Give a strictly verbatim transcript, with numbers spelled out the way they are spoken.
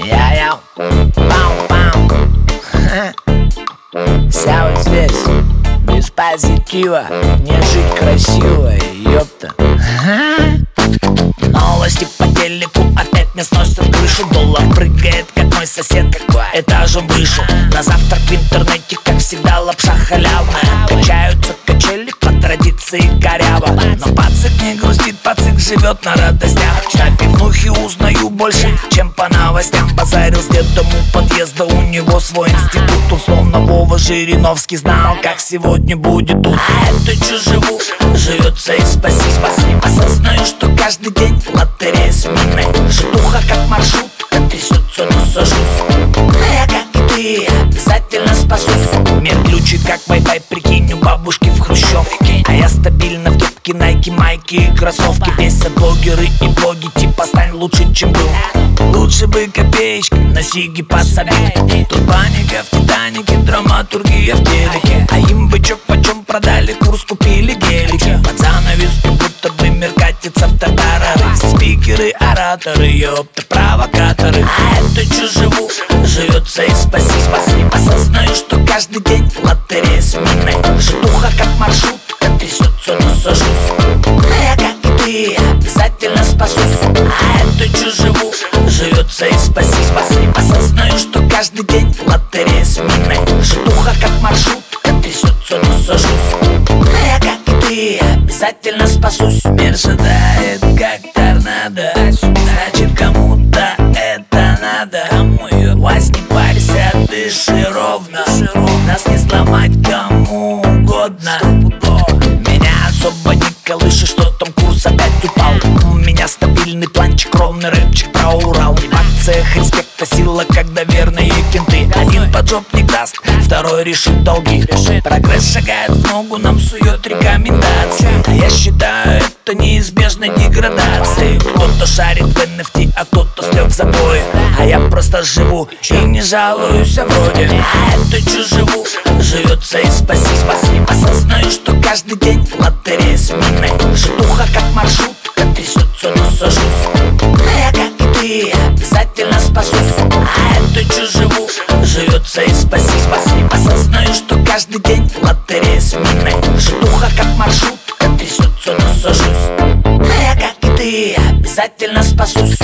Я-я, пам-пам. Вся вот здесь, без позитива, не жить красиво, ёпта. Новости по телеку опять мне сносят крышу. Доллар прыгает, как мой сосед, этажом выше. На завтрак в интернете, как всегда, лапша халявная. Качаются качели по традиции коряво. Но пацик не грустит, пацик живет на радостях. На пивнухе узнаю больше, чем по новостям. Базарил с дедом у подъезда, у него свой институт. Он словно Вова Жириновский знал, как сегодня будет тут. А это чё живу, живется и спасибо. Осознаю, что каждый день лотерея смены. Житуха как маршрутка, трясется, но сажусь. А я, как и ты, обязательно спасусь. Мир ключит, как Wi-Fi, прикинь, у бабушки в хрущевке. А я стабильно в топке, найки, майки и кроссовки. Бесят блогеры и блоги, типа стань лучше, чем был. Лучше бы копеечки на сиги подсобил. Тут паника в Титанике, драматургия в телеке. А им бычок почем продали, курс купили гелики. Под занавеску будто бы мир катится в татары. Все спикеры, ораторы, ёпта, провокаторы. А это чё живу, живется и спасибо. Осознаю, что каждый день лотерея смены. Житуха как маршрутка, трясется, но сажусь. А я, как и ты, обязательно спасусь. А это чё живу, живется и спасибо. Осознаю, что каждый день лотерея смены. Житуха как маршрутка, трясется, но сажусь. А я, как и ты, обязательно спасусь. Мир шатает, как торнадо, значит кому-то это надо. Вась, не парься, дыши ровно. Нас не сломать кому угодно. Меня особо не колышет, что там курс опять упал. У меня стабильный планчик, ровный рэпчик про Урал. В акциях респекта сила, когда верные кенты. Один поджопник даст, второй решит долги. Прогресс шагает в ногу, нам сует рекомендации. А я считаю это неизбежной деградацией. Кто-то шарит в эн эф ти, а кто-то слег в забое. А я просто живу и не жалуюсь, а вроде. А это чё живу, живется и спасибо. Осознаю, что каждый день лотерея смены. Житуха как маршрутка, трясется, но сажусь. А я, как и ты, обязательно спасусь. А это чё живу, живется и спасибо. Осознаю, что каждый день лотерея смены. Житуха как маршрутка, трясется, но сажусь. А я, как и ты, обязательно спасусь.